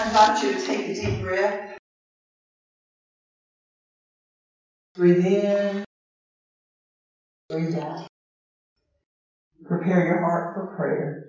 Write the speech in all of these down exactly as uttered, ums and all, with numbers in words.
invite you to take a deep breath. Breathe in. Breathe out. Prepare your heart for prayer.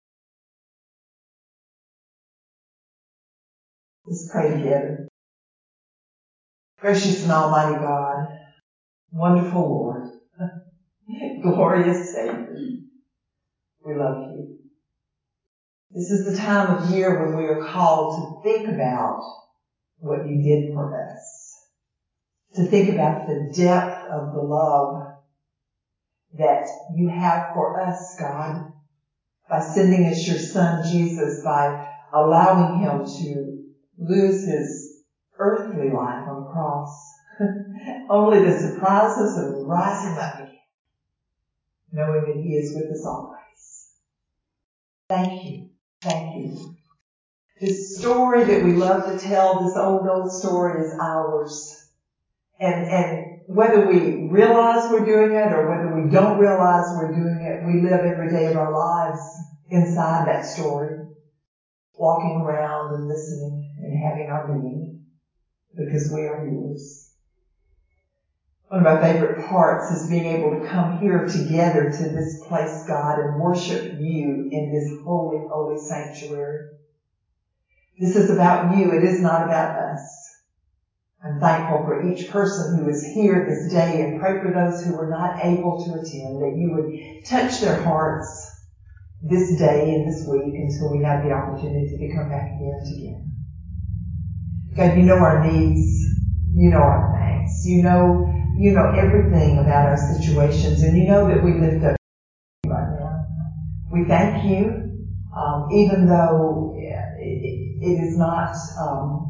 Let's pray together. Gracious and almighty God, wonderful Lord, glorious Savior, we love you. This is the time of year when we are called to think about what you did for us, to think about the depth of the love that you have for us, God, by sending us your Son, Jesus, by allowing him to lose his earthly life on the cross, only to surprise us and rise him up again, knowing that he is with us always. Thank you. Thank you. This story that we love to tell, this old, old story, is ours. And, and whether we realize we're doing it or whether we don't realize we're doing it, we live every day of our lives inside that story, walking around and listening and having our being, because we are yours. One of my favorite parts is being able to come here together to this place, God, and worship you in this holy, holy sanctuary. This is about you. It is not about us. I'm thankful for each person who is here this day, and pray for those who were not able to attend, that you would touch their hearts this day and this week until we have the opportunity to come back again together. God, you know our needs. You know our thanks. You know, you know everything about our situations, and you know that we lift up you right now. We thank you, um, even though it, it is not um,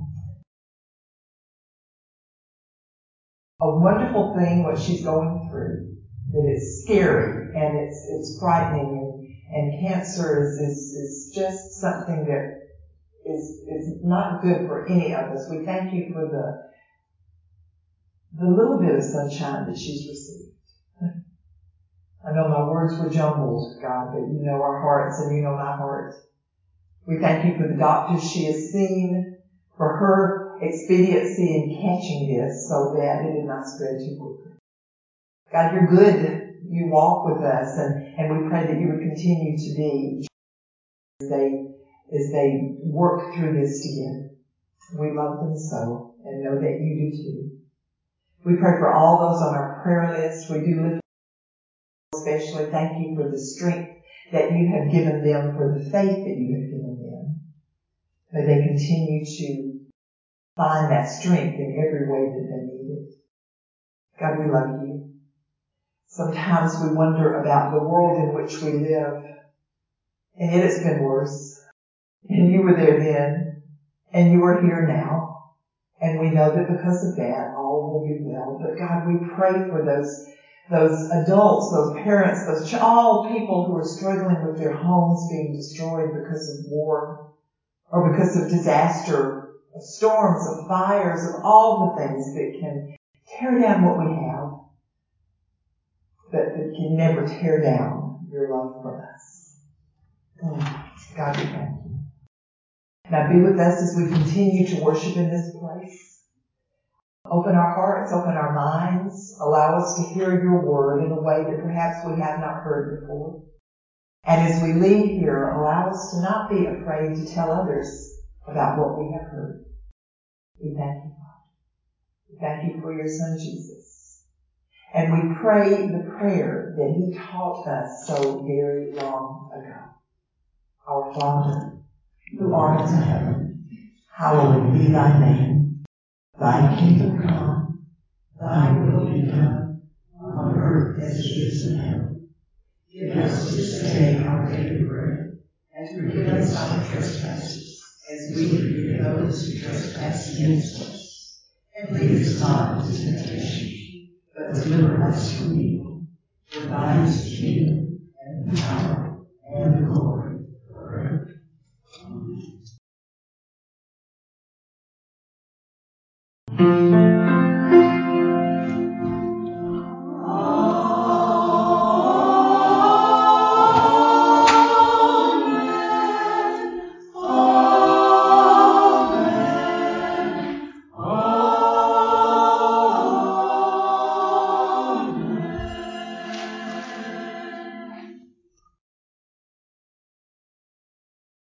a wonderful thing what she's going through, that it's scary and it's it's frightening, and, and cancer is, is is just something that is is not good for any of us. We thank you for the the little bit of sunshine that she's received. I know my words were jumbled, God, but you know our hearts and you know my heart. We thank you for the doctors she has seen, for her expediency in catching this so that it did not spread too quickly. God, you're good. You walk with us, and, and we pray that you would continue to be as they, as they work through this together. We love them so and know that you do too. We pray for all those on our prayer list. We do lift especially thank you for the strength that you have given them, for the faith that you have given them. May they continue to find that strength in every way that they need it. God, we love you. Sometimes we wonder about the world in which we live, and yet it's been worse. And you were there then, and you are here now. And we know that because of that, all will be well. But God, we pray for those, those adults, those parents, those all people who are struggling with their homes being destroyed because of war, or because of disaster, of storms, of fires, of all the things that can tear down what we have, but that can never tear down your love for us. God, we thank you. Now be with us as we continue to worship in this place. Open our hearts, open our minds. Allow us to hear your word in a way that perhaps we have not heard before. And as we leave here, allow us to not be afraid to tell others about what we have heard. We thank you, Father. We thank you for your Son, Jesus. And we pray the prayer that he taught us so very long ago. Our Father, who art in heaven, hallowed be thy name. Thy kingdom come, thy will be done, on earth as it is in heaven. Give us this day our daily bread, and forgive us our trespasses, as we forgive those who trespass against us. And lead us not into temptation, but deliver us from evil. For thine is the kingdom, and the power, and the glory, forever. Amen.